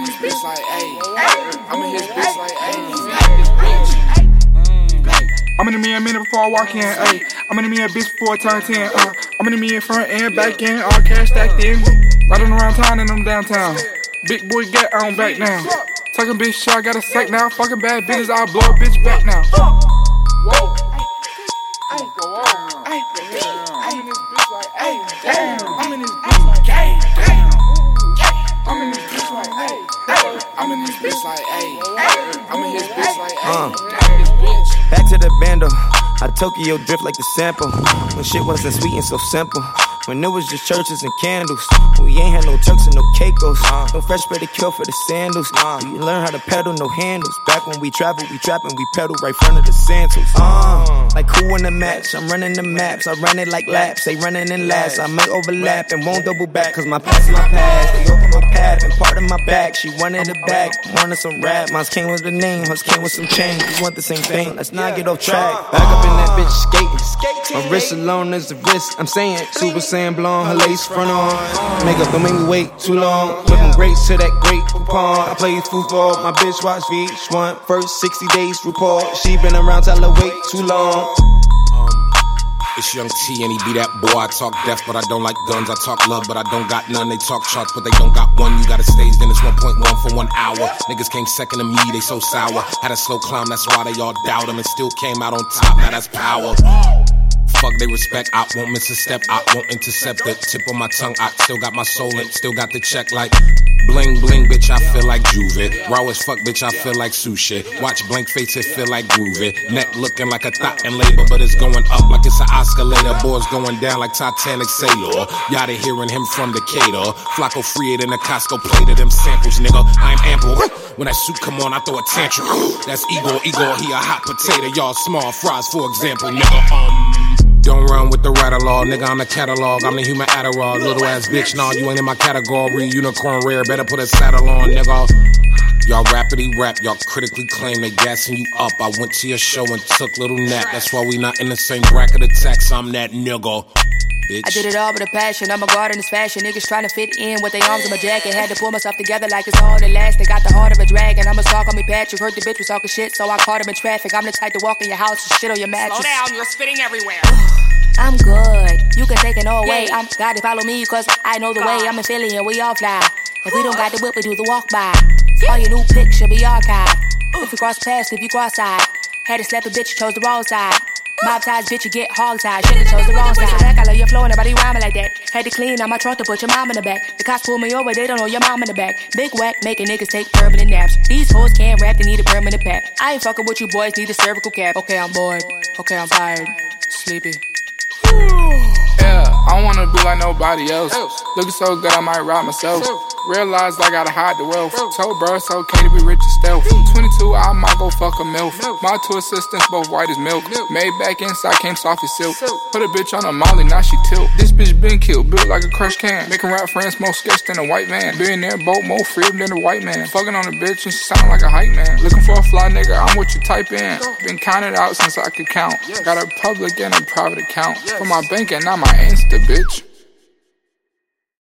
his bitch like, ayy. I'm in his bitch like, ayy. I'm in me a minute before I walk in, ayy. I'm in me a bitch before I turn 10, I'm in me in front and back end, all cash stacked in. Riding around town and I'm downtown. Big boy get on back now. Talking bitch shit, I got a sack now. Fucking bad bitches, I'll blow a bitch back now. Whoa. I'm in this bitch like, ayy. Damn. I'm in this bitch like, ayy. I'm in this bitch like, ayy. I'm in this bitch like, ayy. I'm in his bitch like, ayy. This bitch. Back to the bando. I Tokyo drift like the sample. When shit wasn't sweet and so simple. When it was just churches and candles. We ain't had no Turks and no Caicos. No fresh bread to kill for the sandals. We learn how to pedal, no handles. Back when we travel, we trap and we pedal right front of the Santos. Like who in the match? I'm running the maps. I run it like laps. They running in last. I may overlap and won't double back. Cause my past is my past. They open my path and part of my back. She wanted it back. Wanted some rap. Mine came with the name. Hers came with some change. We want the same thing. Let's not get off track. Back up in that bitch skating. My wrist alone is the wrist. I'm saying Super Saiyan blonde. Her lace front on. Makeup don't make me wait too long. Went from grapes to that great coupon. I play football. My bitch watch VH1. First 60 days report. She been around till I wait too long. It's Young T and he be that boy. I talk death, but I don't like guns. I talk love, but I don't got none. They talk charts, but they don't got one. You got a stage, then it's 1.1 for 1 hour. Niggas came second to me, they so sour. Had a slow climb, that's why they all doubt him. And still came out on top, now that's power. Fuck they respect, I won't miss a step, I won't intercept the tip of my tongue. I still got my soul in, still got the check like bling bling, bitch, I feel like Juve. Raw as fuck, bitch, I feel like sushi. Watch blank face, it feel like groovy. Neck looking like a thought and labor, but it's going up like it's an escalator. Boys going down like Titanic sailor. Y'all hearing him from Decatur. Flacco free it in a Costco plate of them samples, nigga. I'm ample. When that suit come on, I throw a tantrum. That's Igor, he a hot potato. Y'all small fries, for example, nigga. Don't run with the Rattle-Law, nigga, I'm the catalog. I'm the human Adderall, little ass bitch, nah, you ain't in my category. Unicorn rare, better put a saddle on, nigga. Y'all rappity rap, y'all critically claim they gassing you up. I went to your show and took little nap. That's why we not in the same bracket of tax, I'm that nigga. Bitch. I did it all with a passion, I'm a guard in this fashion. Niggas trying to fit in with their arms in my jacket. Had to pull myself together like it's all elastic. Got the heart of a dragon, I'm a star, call me Patrick. Heard the bitch was talking shit, so I caught him in traffic. I'm the type to walk in your house and shit on your mattress. Slow down, you're spitting everywhere. I'm good, you can take it all away. I'm gotta follow me cause I know the way. I'm in Philly and we all fly. If we don't got the whip, we do the walk by. All your new pics should be archived. If we cross paths, if you cross-eyed. Had to slap a bitch, chose the wrong side. Mob ties, bitch, you get hog-tied. Should've chose the wrong side. I love your flow, nobody rhyming like that. Had to clean out my trunk to put your mom in the back. The cops pull me over, they don't know your mom in the back. Big whack, making niggas take permanent naps. These hoes can't rap, they need a permanent pack. I ain't fucking with you boys, need a cervical cap. Okay, I'm bored. Okay, I'm tired. Sleepy. Yeah, I don't wanna be like nobody else. Looking so good, I might rob myself. Realized I gotta hide the wealth. Told bro it's okay to be rich and stealth. 22, I might go fuck a MILF. My two assistants both white as milk. Made back inside, came soft as silk. Put a bitch on a molly, now she tilt. This bitch been killed, built like a crushed can. Making rap friends more sketched than a white man. Billionaire boat more freedom than a white man. Fucking on a bitch and she sound like a hype man. Looking for a fly nigga, I'm what you type in. Been counted out since I could count. Got a public and a private account. For my bank and not my Insta, bitch.